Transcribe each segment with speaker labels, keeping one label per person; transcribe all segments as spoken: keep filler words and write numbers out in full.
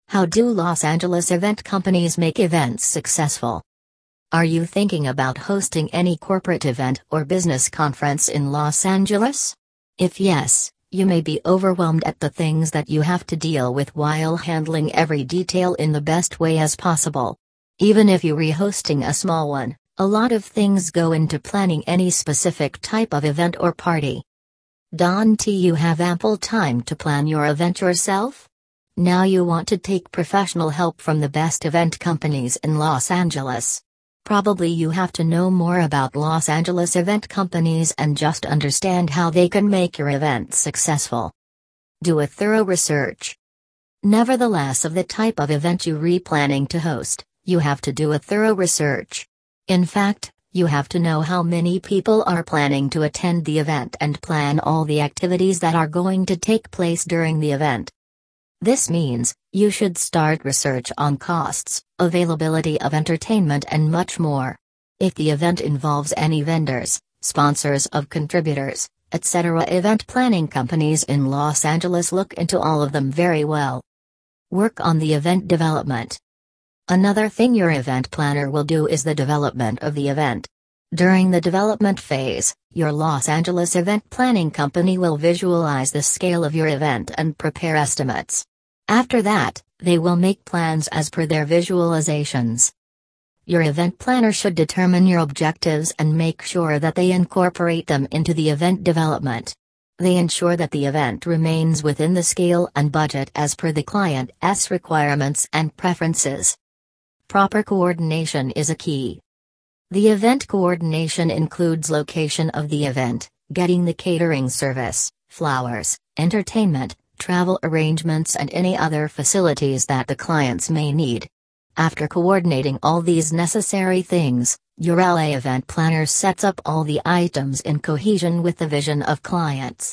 Speaker 1: How do Los Angeles event companies make events successful? Are you thinking about hosting any corporate event or business conference in Los Angeles? If yes, you may be overwhelmed at the things that you have to deal with while handling every detail in the best way as possible. Even if you're hosting a small one, a lot of things go into planning any specific type of event or party. Don't you have ample time to plan your event yourself? Now you want to take professional help from the best event companies in Los Angeles. Probably you have to know more about Los Angeles event companies and just understand how they can make your event successful. Do a thorough research. Nevertheless, of the type of event you're planning to host, you have to do a thorough research. In fact, you have to know how many people are planning to attend the event and plan all the activities that are going to take place during the event. This means, you should start research on costs, availability of entertainment and much more. If the event involves any vendors, sponsors of contributors, et cetera, event planning companies in Los Angeles look into all of them very well. Work on the event development. Another thing your event planner will do is the development of the event. During the development phase, your Los Angeles event planning company will visualize the scale of your event and prepare estimates. After that, they will make plans as per their visualizations. Your event planner should determine your objectives and make sure that they incorporate them into the event development. They ensure that the event remains within the scale and budget as per the client's requirements and preferences. Proper coordination is a key. The event coordination includes location of the event, getting the catering service, flowers, entertainment, travel arrangements and any other facilities that the clients may need. After coordinating all these necessary things, your L A event planner sets up all the items in cohesion with the vision of clients.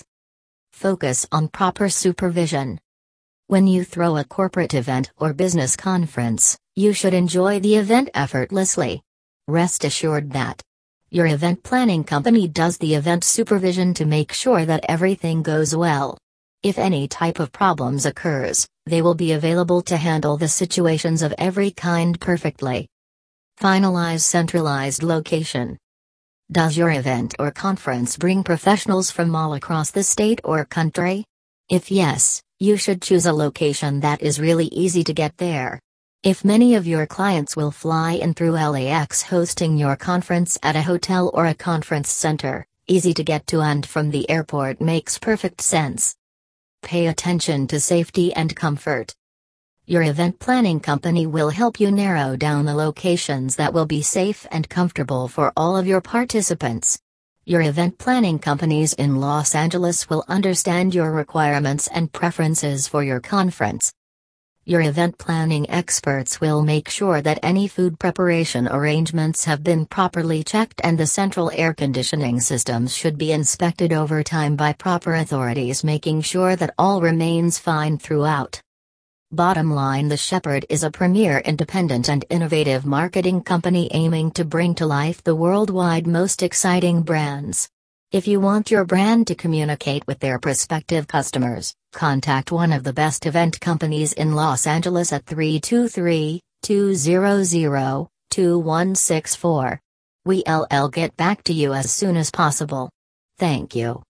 Speaker 1: Focus on proper supervision. When you throw a corporate event or business conference, you should enjoy the event effortlessly. Rest assured that your event planning company does the event supervision to make sure that everything goes well. If any type of problems occurs, they will be available to handle the situations of every kind perfectly. Finalize centralized location. Does your event or conference bring professionals from all across the state or country? If yes, you should choose a location that is really easy to get there. If many of your clients will fly in through L A X, hosting your conference at a hotel or a conference center, easy to get to and from the airport makes perfect sense. Pay attention to safety and comfort. Your event planning company will help you narrow down the locations that will be safe and comfortable for all of your participants. Your event planning companies in Los Angeles will understand your requirements and preferences for your conference. Your event planning experts will make sure that any food preparation arrangements have been properly checked and the central air conditioning systems should be inspected over time by proper authorities, making sure that all remains fine throughout. Bottom line, The Shepherd is a premier independent and innovative marketing company aiming to bring to life the worldwide most exciting brands. If you want your brand to communicate with their prospective customers, contact one of the best event companies in Los Angeles at three two three, two zero zero, two one six four. We'll get back to you as soon as possible. Thank you.